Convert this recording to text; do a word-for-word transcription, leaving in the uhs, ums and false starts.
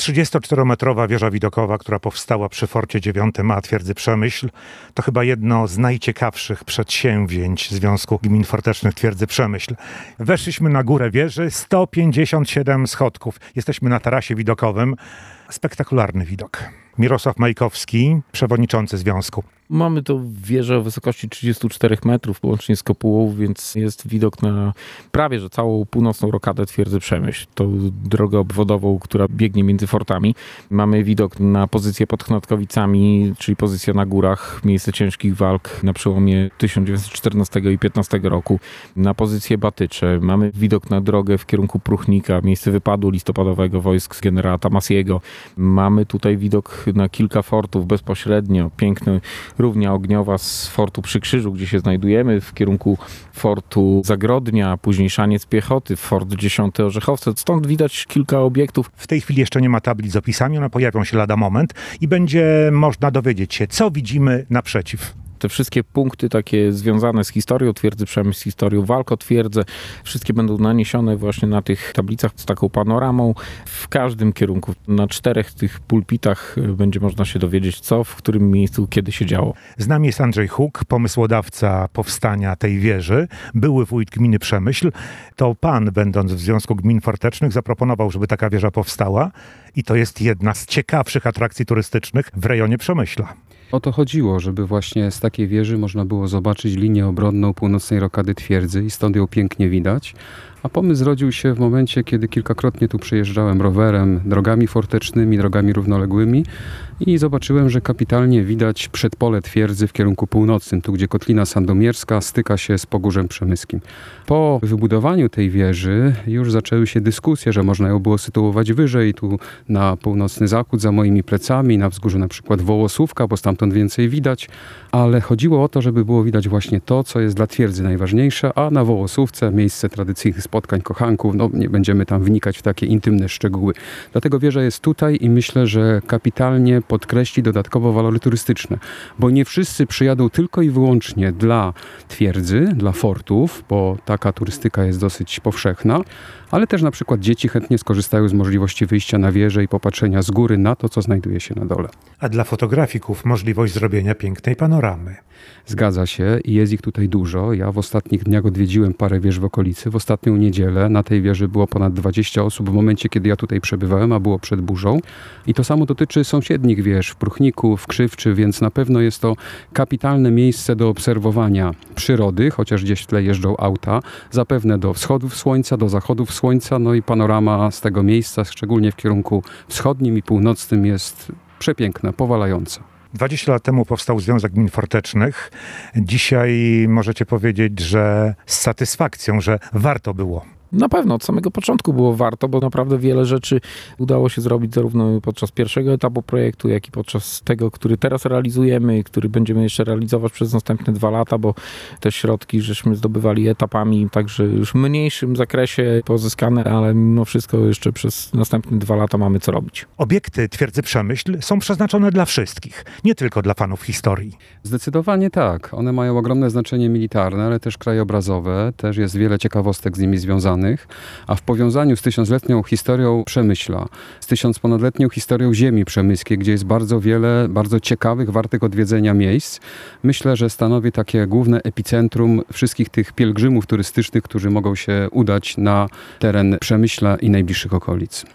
trzydziestoczterometrowa wieża widokowa, która powstała przy Forcie dziewiątym A twierdzy Przemyśl, to chyba jedno z najciekawszych przedsięwzięć Związku Gmin Fortecznych twierdzy Przemyśl. Weszliśmy na górę wieży, sto pięćdziesiąt siedem schodków. Jesteśmy na tarasie widokowym. Spektakularny widok. Mirosław Majkowski, przewodniczący związku. Mamy to wieżę o wysokości trzydziestu czterech metrów, łącznie z kopułą, więc jest widok na prawie że całą północną rokadę twierdzy Przemyśl. Tą drogę obwodową, która biegnie między fortami. Mamy widok na pozycję pod Knatkowicami, czyli pozycja na górach, miejsce ciężkich walk na przełomie tysiąc dziewięćset czternastego i piętnastego roku. Na pozycję Batycze. Mamy widok na drogę w kierunku Pruchnika, miejsce wypadu listopadowego wojsk generała Tamasiego. Mamy tutaj widok na kilka fortów bezpośrednio. Piękny równia ogniowa z fortu przy Krzyżu, gdzie się znajdujemy, w kierunku fortu Zagrodnia, później Szaniec Piechoty, fort dziesiąty Orzechowce. Stąd widać kilka obiektów. W tej chwili jeszcze nie ma tablic z opisami, one pojawią się lada moment i będzie można dowiedzieć się, co widzimy naprzeciw. Te wszystkie punkty takie związane z historią twierdzy Przemyśl, z historią walk o twierdzę, wszystkie będą naniesione właśnie na tych tablicach z taką panoramą w każdym kierunku. Na czterech tych pulpitach będzie można się dowiedzieć, co w którym miejscu, kiedy się działo. Z nami jest Andrzej Huk, pomysłodawca powstania tej wieży, były wójt gminy Przemyśl. To pan, będąc w Związku Gmin Fortecznych, zaproponował, żeby taka wieża powstała i to jest jedna z ciekawszych atrakcji turystycznych w rejonie Przemyśla. O to chodziło, żeby właśnie z takiej wieży można było zobaczyć linię obronną północnej rokady twierdzy i stąd ją pięknie widać. A pomysł zrodził się w momencie, kiedy kilkakrotnie tu przejeżdżałem rowerem, drogami fortecznymi, drogami równoległymi i zobaczyłem, że kapitalnie widać przedpole twierdzy w kierunku północnym, tu gdzie Kotlina Sandomierska styka się z Pogórzem Przemyskim. Po wybudowaniu tej wieży już zaczęły się dyskusje, że można ją było sytuować wyżej, tu na północny zachód za moimi plecami, na wzgórzu na przykład Wołosówka, bo stamtąd więcej widać, ale chodziło o to, żeby było widać właśnie to, co jest dla twierdzy najważniejsze, a na Wołosówce miejsce tradycyjnych spotkań kochanków, no nie będziemy tam wnikać w takie intymne szczegóły. Dlatego wieża jest tutaj i myślę, że kapitalnie podkreśli dodatkowo walory turystyczne, bo nie wszyscy przyjadą tylko i wyłącznie dla twierdzy, dla fortów, bo taka turystyka jest dosyć powszechna, ale też na przykład dzieci chętnie skorzystają z możliwości wyjścia na wieżę i popatrzenia z góry na to, co znajduje się na dole. A dla fotografików możliwość zrobienia pięknej panoramy. Zgadza się i jest ich tutaj dużo. Ja w ostatnich dniach odwiedziłem parę wież w okolicy. W ostatnią niedzielę na tej wieży było ponad dwadzieścia osób w momencie, kiedy ja tutaj przebywałem, a było przed burzą. I to samo dotyczy sąsiednich wież w Pruchniku, w Krzywczy, więc na pewno jest to kapitalne miejsce do obserwowania przyrody, chociaż gdzieś w tle jeżdżą auta, zapewne do wschodów słońca, do zachodów słońca, no i panorama z tego miejsca, szczególnie w kierunku wschodnim i północnym, jest przepiękna, powalająca. dwadzieścia lat temu powstał Związek Gmin Fortecznych. Dzisiaj możecie powiedzieć, że z satysfakcją, że warto było. Na pewno od samego początku było warto, bo naprawdę wiele rzeczy udało się zrobić zarówno podczas pierwszego etapu projektu, jak i podczas tego, który teraz realizujemy, który będziemy jeszcze realizować przez następne dwa lata, bo te środki żeśmy zdobywali etapami, także już w mniejszym zakresie pozyskane, ale mimo wszystko jeszcze przez następne dwa lata mamy co robić. Obiekty twierdzy Przemyśl są przeznaczone dla wszystkich, nie tylko dla fanów historii. Zdecydowanie tak. One mają ogromne znaczenie militarne, ale też krajobrazowe. Też jest wiele ciekawostek z nimi związanych. A w powiązaniu z tysiącletnią historią Przemyśla, z tysiącponadletnią historią ziemi przemyskiej, gdzie jest bardzo wiele bardzo ciekawych, wartych odwiedzenia miejsc, myślę, że stanowi takie główne epicentrum wszystkich tych pielgrzymów turystycznych, którzy mogą się udać na teren Przemyśla i najbliższych okolic.